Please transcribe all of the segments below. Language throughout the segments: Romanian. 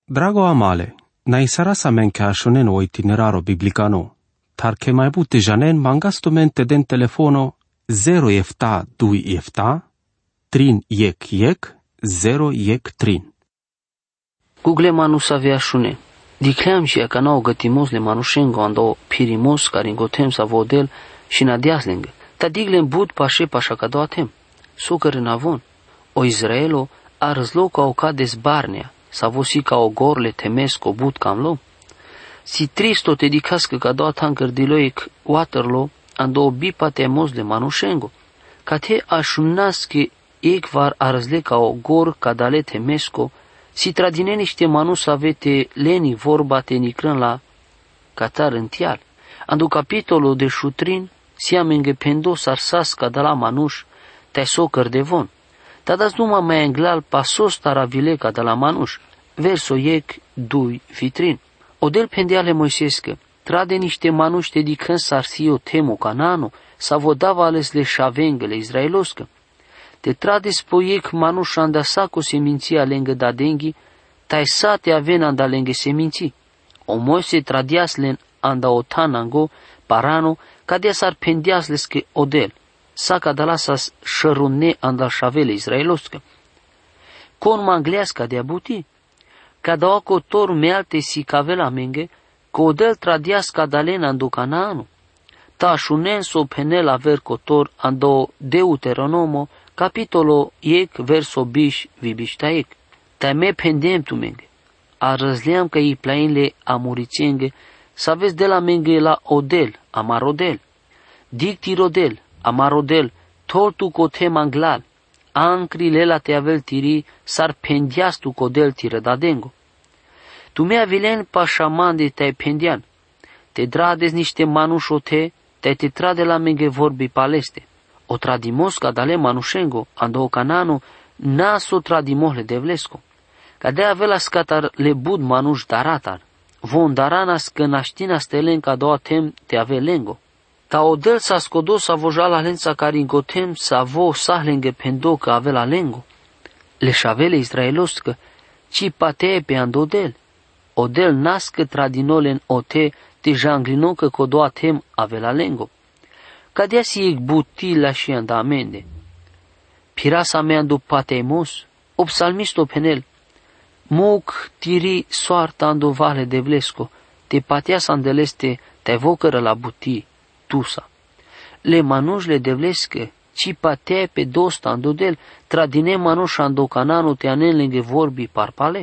Drago amale, na isara sa men ka shonen o itineraro biblicano, tar ke mai bute janen mangasto mente den telefono 0 efta 2 efta, 3 yek 0 yek 3. Google manu savea shune. Dikleam și că n-au gătimos le manușengo ando pirimos care îngotem sa vodel și na diaslengă. Ta diglem bud pașe pașa ca doatem. Sucăr în avon. O Israelo a răzlo ca o ca dezbarnea, sa vosi ca o gorle temesco bud cam lo. Si tristo te dicască ca doatan cărdiloic Waterloo ando bipa temos le manușengo. Ca te așunasche ecvar a răzle ca o gor ca dale temesco. Si tradine niște manus avete leni vorba te nicrân la catar întial. Andu capitolul de șutrin, siamenge pendo sarsasca de la manuș, te socăr de von. Tadas numa mai englal pasos taravileca de la manuș, verso iec dui vitrin. Odel pendeale moisescă, trade niște manuș te dicân sarsio temo canano, sa vodava ales le șavengele izraeloscă. Te trades poiec manuș anda sa cu seminția lângă dadenghi, tai sa te aven anda lângă seminții. O Moise tradiaslen anda o tanango, parano, cadea s-ar pendeaslescă odel, sa ca da lasas șărune anda șavele izraeloscă. Con mangleasca de abuti, ca da o cotor mealte si cavela menge, că odel tradiasca dalen ando canaanu. Ta șunen so penel aver cotor ando Deuteronomo, capitolo iec verso biș vibiștaec. Ta me pendem tu menge. A răzleam că i plainle amurițenge, să vezi de la menge la odel, amarodel. Dicti rodel, amarodel, tortu cote manglal. Ancrile la te avel tiri, s-ar pendias tu codel tire dadengo. Tu me avilen pașaman de te pendian. Te drades niște manușote, te trade la menge vorbi paleste. O tradimos ca dale manușengo, ando o canano, naso tradimohle devlesco. Ca de avea scatar le bud manuș daratar. Von daranas că naștina stelen ca doa tem te ave lengo. Ta odel sa scodo sa voja la lența care îngotem sa vo sahlenge pendo că ave la lengo. Le șavele israeloscă, ci patee pe andodel. Odel nască tradinolen ote te janglino că codoa tem ave la lengo. Cadea si ec buti la și anda amende. Pirasa mea ando patemos, o psalmisto penel. Moc tiri soarta ando vale de vlesco, te patea sandeleste te vocără la buti, tusa. Le manușle de vlescă, ci patea pe dosta ando del, tradine manuș ando cananu te anen lângă vorbi parpale.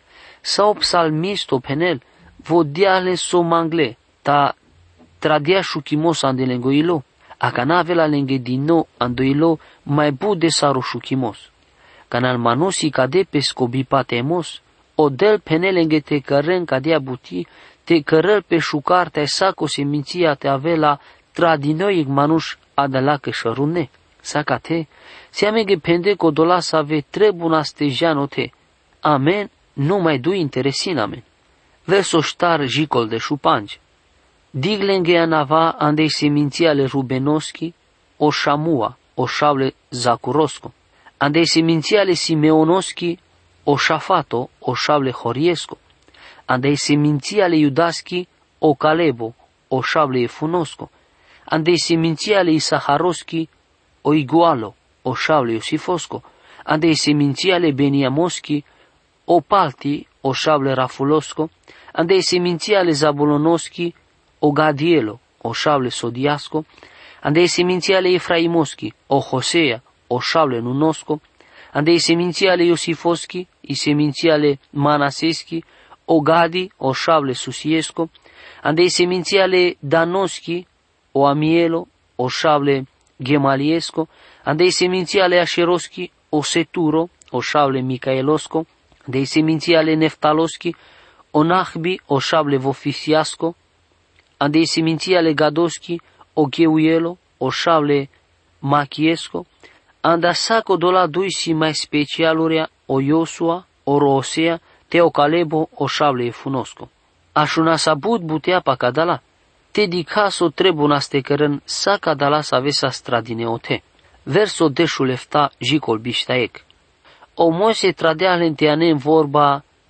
Sau psalmisto penel, vodiale so mangle, ta tradia șuchimos ande lângă ilo. A canave la lângă din nou ando ilo mai bude saru șuchimos. Canal manosi cade pe scobi patemos, odel pene lângă te cărân cadea buti, te cărăl pe șucar te saco seminția te ave la tradinoic manuș adala că șărune. Sacate, seamege pende codola să ave trebuna stejanote. Amen, nu mai du interesin amen. Verso ștar jicol de șupanci. Diglenge anava andei seminția le Rubenoschi, o șamua, o șavle Zacurosco. Andei seminția le Simeonoschi, o șafato, o șavle Horiesco. Andei seminția le Iudaschi, o Calebo, o șavle Efunosco. Andei seminția le Isaharoschi, o Igualo, o șavle Iosifosco. Andei seminția le Beniamoschi, o Palti, o șavle Rafulosco. Andei seminția le Zabulonoschi, o Gadielo, o șavle Sodiasco. Andei seminția le Efraimoschi, o Hosea, o șavle Nunosco. Andei seminția le Iosifoschi, i seminția le Manaseschi, o Gadi, o șavle Susiesco. Andei seminția le Danoschi, o Amielo, o șavle Gemaliesco. Andei seminția le Asheroschi, o Seturo, o șavle Micaelosco. Andei seminția le Neftaloschi, o Nahbi, o șavle Vofisiasco. Andei seminția le Gadoschi, o Geuielo, o șavle Machiesco. Anda saco dola dui si mai specialurea, o Iosua, o Roosea, te o Calebo, o șavle Efunosco. Așuna sabut butea pa cadala. Te dicaso trebuna stecărân sa cadala sa vesa stradineote. Verso deșul efta jicol biștaec. O Moise tradea lenteane în vorba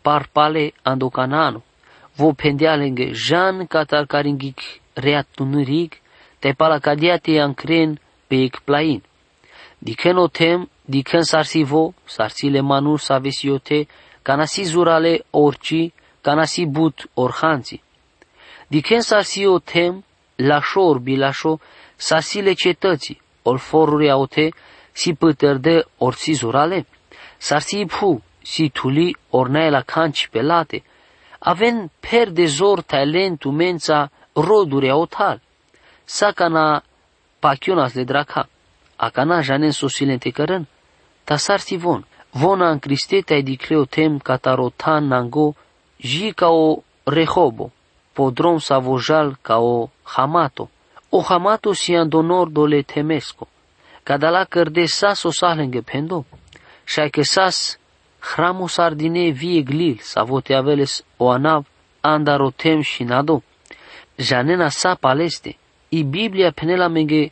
parpale ando Canaano. Vo pendealenge Jan catar caringhic reat tunărig, te palacadiate ancren pe ecplain. Dicen o tem, dicen sarsivo, sarsile manu savesiote, canasi zurale orci, canasi but orhanzi. Dicen sarsio tem, lașo orbi lașo, sarsile cetății, olforuri aute, si păterde orsi zurale, sarsi pu, si tuli ornae la canci pelate, aven per de zor talentu mența roduri autal, sacana pachionas le draca, acana janen sosilente cărân, ta sarsi vona în cristete ai dicleo tem catarotan nango, ji ca o rehobo, podrom savojal ca o hamato, o hamato si andonor dole temesco, cadala cărde sas o salenge pendo, și-ai că sas hramos ardine vie glil, savote aveles o anav, andarotem și nado, janena sa paleste, i Biblia penela menge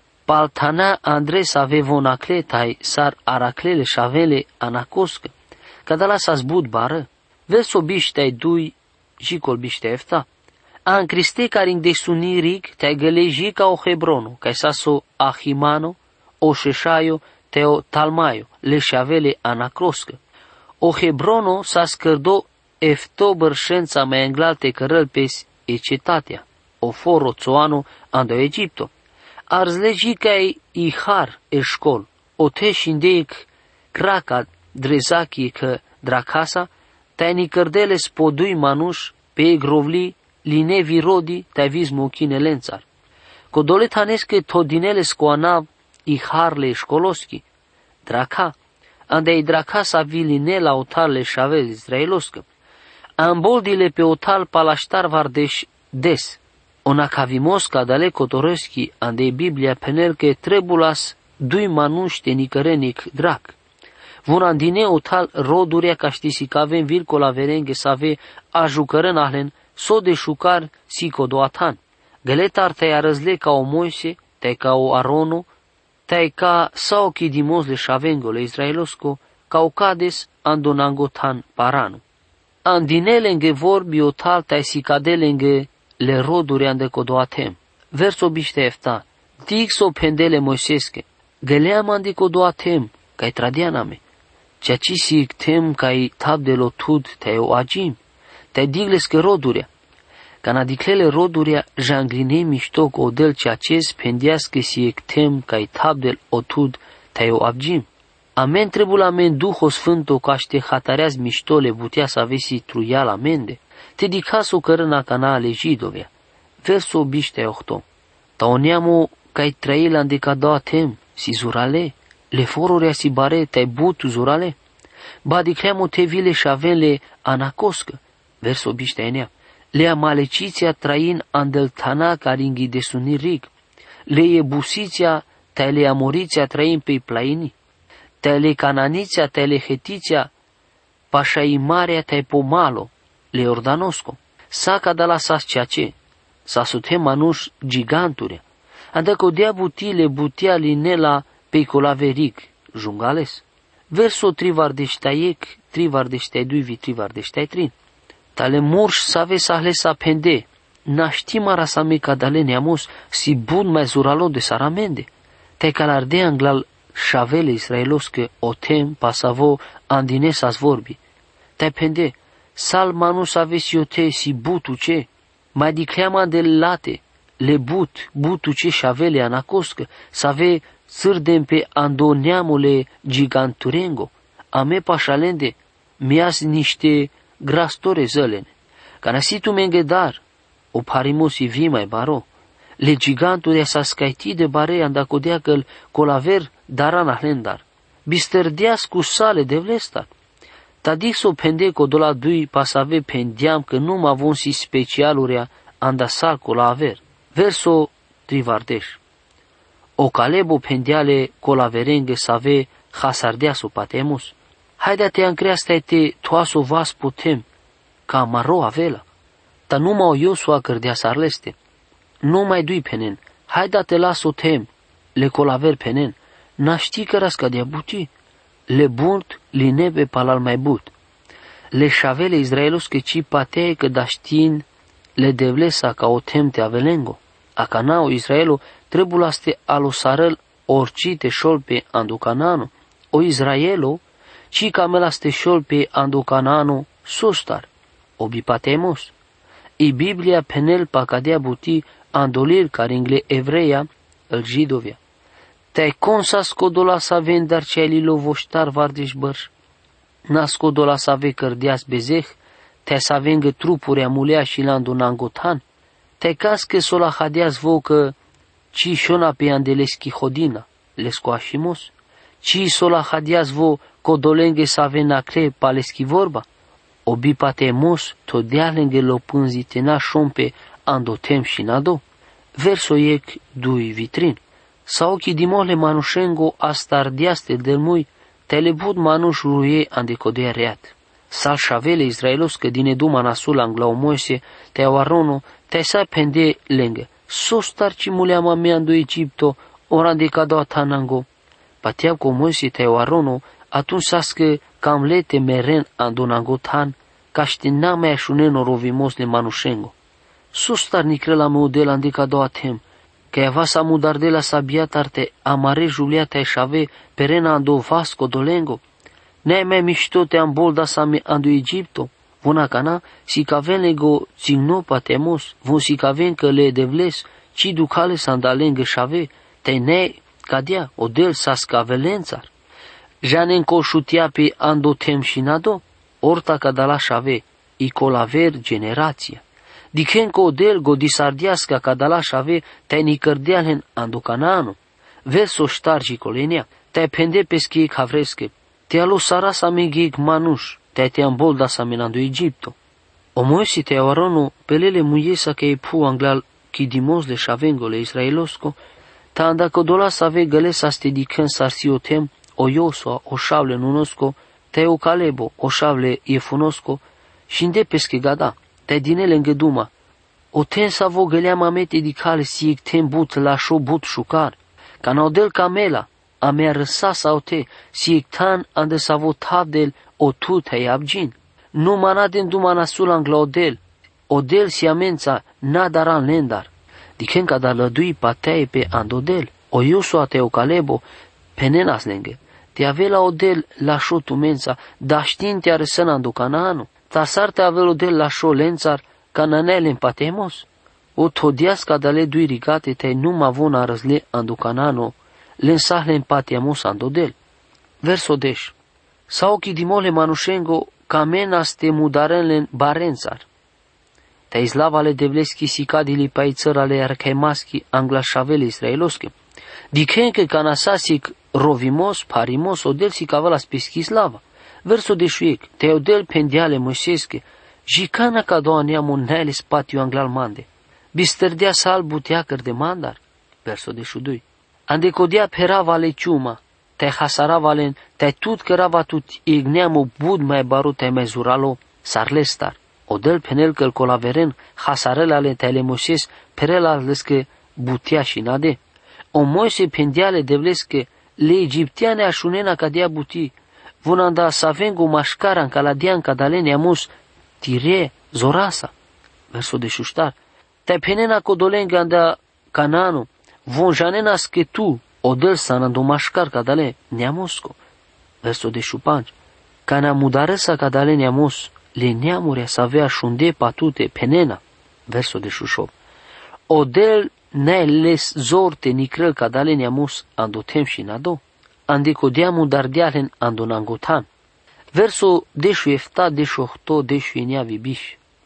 paltana Andres ave vonacle tai sar araclele șavele anacoscă, cadala s-a zbut bară, vezi o biște-ai dui și colbiște efta. An criste caring de sunirig te-ai găleji ca o Hebronu, ca s-o Ahimano, o Șeșaio, teo Talmaio, le șavele anacroscă. O Hebrono s-a scărdo efto bărșența mai englalte cărăl pes ecetatea, o foro țoano ando Egipto. Arzleji ca-i ihar e școl, o te șindeic craca drezachie că dracasa, te-ai nicărdele spodui manuș pe grovli linevi rodi te-ai vis mochine lențar. Codole tanesche todinele scoanav iharle școloschi, draca, ande-i draca sa vi linela otarle șave izraeloscă. Amboldile pe otal palaștar vardeș des, ona cavimosca dale cotoroschi ande Biblia penelke trebulas dui manuște nicărenic drac. Vonandine otal rodurea ca știsi că avem vircola verenghe să ave ajucărân ahlen so de șucar si codoatan. Găletar te-ai răzle ca o Moise, te-ai ca o Arono, te-ai ca sau chidimos le șavengole izraelosco, ca o cades andonangotan paranu. Andinelenge vorbi o tal te-ai sicadelenge le roduri ande codoatem. Verso biște efta, dixo pendele moisesche, găleam ande codoatem, ca-i tradianame. Ceea ce si tem ca-i tab de lotud te-ai o agim, te-ai digles că rodurea. Ca diclele rodurea jangline mișto cu odel ceea ce pendească si ectem ca-i tab de otud te-ai o agim. Amen trebul amen Duhul Sfântul ca ște hatareaz miștole butea să avesi truial amende. Te dicaso cărâna cana alegidovea. Verso biște ohto. Ta o neamu ca-i trăila îndeca doa tem, si zurale, le forurea si bare te-ai butu zurale. Ba dicleamu te vile și avenle anacoscă. Verso biște enea. Le amaleciția train andeltana caringhi de sunirig. Le ebusiția te le amoriția train pe plaini. Te le cananiția te le hetiția pașai marea te pomalo. Le ordanosco. Saca de la sas ceea ce. Sa sute manuș giganturea. Andăcă dea butile butea linela pe colaveric. Jungales. Verso trivardeștaiec, trivardeștaidui, trivardeștaitrin. Tale murș save sahle sa pende. Naștim ara sa meca dale neamos si bun mai zuralo de saramende. Te calarde anglal șavele israelosque o tem pasavo andine sa-s vorbi. Te pende. Sal manus avesiote si butu ce, mai dicleama de late, le butu ce șavele anacoscă, să ave țârdem pe andoneamule giganturengo, ame pașalende, mi-as niște grastore zălene, ca nasitu mengedar, o parimosi vi mai baro, le giganturi s-a scaiti de bare andacodea că-l colaver daran ahlendar, bistărdeas cu sale de vlestar. Tadixo pendeco dola dui pasave pendiam că nu mă avon si specialurea andasal cola aver. Verso trivardeș. O calebo pendiale colaverenghe save hasardeaso patemus. Haidea-te ancreasta te toaso vas putem, ca maro avela. Ta nu mă iosu a cărdea sarleste. Nu mai dui penen, haidea-te las-o tem, le colaver penen. N-aști că rasca de-a buti. Le burt, li nebe palal mai but. Le șavele izraelovske ci patee că daștin le devlesa ca o temte avelengo. A canao Israelo trebulaste alosarel orcite șolpe anducanano. O Israelo ci camelaste șolpe anducanano sustar. Obi patemos. I Biblia penel pacadea buti andolir caringle evreia îl jidovia. Te-ai consas codola să vendar ceaililo voștar vardeș bărș. Nascodola să ave cărdeas bezeh, te să avengă trupuri amulea și landu nangotan, te cască sola hadeas vocă, ci șona pe andeleschi hodina, lescoașimos, ci sola hadeas vo codolenghe să ave nacre paleschi vorba, obi patemos todealenghe lopânzi tena șompe andotem și nado, verso ec dui vitrin, sau chi dimole manușengo astardiaste del mui, telebud manuș ruie andecodea reat. Sal șavele izraeloscă din eduma nasul anglau Moise, te awarono, te sa pende lengă. Sostar ci muleama mea andu Egipto, ora de cadou tanango. Patea cu Moise te awarono, atunci sască cam lete meren andu nangotan, ca știna mea șuneno rovimos le manușengo. Sostar nicrela meu de la ande cadou atem, că ea va sa mudar de la sabiatarte amare juliata eșave perena ando vasco dolengo. Ne mai mișto te ambolda sa me ando Egipto, vona cana si caven lego zigno patemos, von si caven că le devles, ci ducale sandalengă șave, te ne cadea odel sa scavelențar. Janen coșutia pe ando tem și nado, orta cadala șave, i colaver generația. Dicen că odel godisardiasca cadala șave, te nicărdealen ando canano. Verso ștargi colenia, te pende pesche cavresche, te alosara sa megig manuș, te ambolda sa menando Egipto. O Moise te awarono pelele muiesa că e pu anglal chidimos le șavengole israelosco, ta anda codola sa ve găle sa stedicân sarsiotem, o Iosua, o șavle nunosco, te o Calebo, o șavle iefunosco, și inde pesche gada, te dinele îngăduma. O ten sa vo gălea mamete dicale si ectem but la șo but șucar, ca naudel camela, a mea răsa sau te, si ectan ande sa vo tavdel o tu te abgin. Nu manaden duma nasul angla odel si amența nadaran lendar. Dicen ca da lădui patee pe andodel, o Iosua te o Calebo, penenas lenghe. Te ave la odel la șo tumența, da știin te arăsăn ando Canaanu, ta sar te ave odel la șo lențar, cananele în patemos. O todias ca da le dui rigate te numa vona răzle ando Canaanu, lensahle în patiamos andodel. Verso deș. Sau chidimole manușengo, camenas te mudarenlen barențar. Te izlavale devleski sicadili pai țărale archaimaschi anglașavele israelosche. Dicen că canasasic rovimos, parimos, odel si cavalas peschi slava. Verso deșuiec, te odel pendiale măsesche, jicana ca doa neamu nele spatiu anglal mande. Bisterdea sal buteacăr de mandar. Verso deșudui. Andecodea peravale ciuma, te hasaravalen, te tut cărava tut igneamu bud mai baru te mai zuralo, sarlestar. Odel penel că-l colaveren, hasarelale te le moses, perela lescă butea și nade. O Moise pendiale devlescă, le egiptiane așunena ca dea buti, vunanda savengu mașcara în caladian ca dalene amus, tire, zorasa. Verso de șuștar. Te penena codolenga anda Cananu, von janena că tu, odel sanando mașcar ca dale neamosco. Verso de șupanci. Cana mudaresa ca dale neamos, le neamurea să avea șunde patute penena. Verso de șușop. Odel ne les zorte nicrel ca dale neamos andotem și nado. Andecodeamu dardealen andonangotan. Verso deșu efta deșu ohto deșu enea vibiș.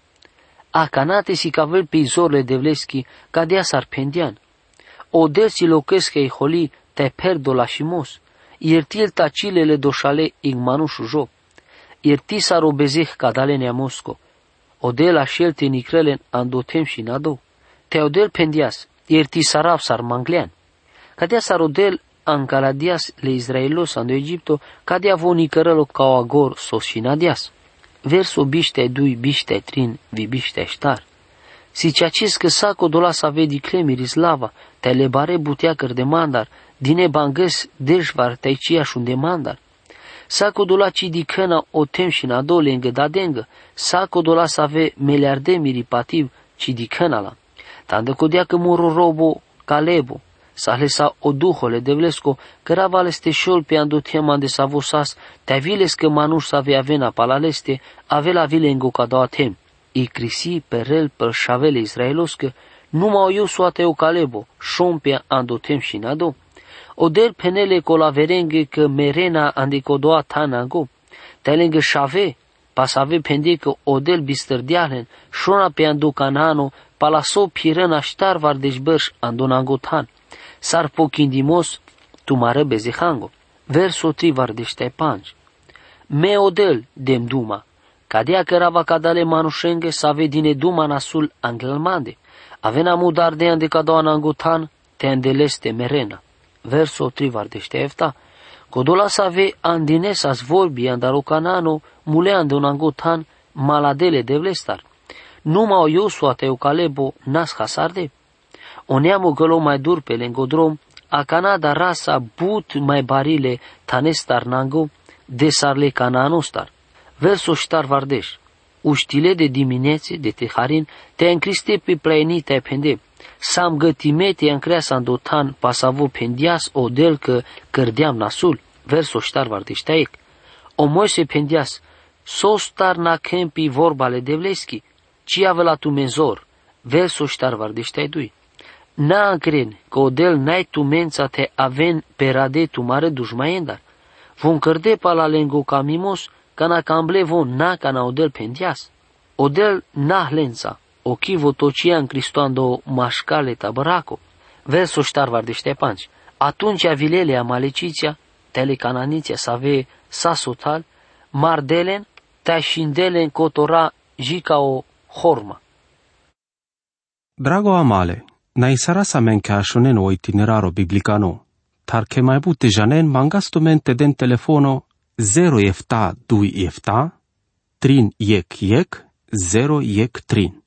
A canate si cavel pe izorle devleschi ca dea sarpendian. Odel si locesc ei holi te perdo la șimos. Iertil tacilele doșale igmanușu jo. Ierti sa robezeh ca dale neamosco. Odel așel te nicrelen andotem și nado. Te odel pendias, ierti sarav sar manglean. Cadea sar odel ancaladias le Israelos ando Egipto, cadea voni cărălo ca o agor sos și nadias. Verso biște dui biște trin vi biște ștar. Si ceacis că saco dola să vedi clemiri slava, te lebare buteacăr de mandar, dine bangăs deșvar te-ai ciașun de mandar. Saco dola ci di cana o tem și na do lengă da dengă. Saco dola să ave miliarde miripativ ci di cana la. Tandă codea că moro robo calebo. Sahle sa o duhole devlesko, cărava leste șol pe ando tema de savosas, te aviles că manuș să avea avena palaleste, ave la vile îngoca doa tem. I crisi perel per șavele israeloscă, numai eu soate o calebo, șom pe ando tem și nado. Odel penele colaverenghe că merena andico doa tanango, te lengă șave, pasave pende că odel bistărdialen, șona pe ando canano, palaso pirena ștar vardeșbărș ando nangotan. Sar pochindimos tu mară bezehango. Verso 3 vardește panci. Me odel dem duma. Cadea cărava cadale manușenghe să ave dine duma nasul angelmande. Avena mudar de ande cadoana angotan te andeleste merena. Verso 3 vardește efta. Codola să ave andinesas vorbi andarocanano muleando un angotan maladele de vlestar. Numa o iosuate o calebo nas hasarde. O neamă gălo mai dur pe lengodrom, a Canada rasa but mai barile tanestar nango, de sarle cananostar. Verso ștar vardeș. Uștile de diminețe, de teharin, te încriste pe plăini te pende. Sam gătime te încreasa în dotan, pasavo pendias o del că cărdeam nasul. Verso ștar vardeș taiec. O moise pendias, so star na campi vorbale de vleschi, ci ave la tu menzor. Verso ștar vardeș taidui. Na încren, că odel n-ai tu mența te aven pe rade tu mare dușmaiendar. Von cărde pa la lengo camimos, ca na camble von na ca na odel pendias. Odel na lența, ochivo tocia în cristoando mașcale tabăraco. Verso ștar vardește panci. Atunci avilele amaleciția, tele cananiția să ave sasotal, mardelen, tașindelen cotora jica o horma. Drago amale, na sarasa mencașonen o itineraro biblicano, tar che mai bute janen mangastomente den telefono 0 efta 2 efta, 3 iec 0 iec 3.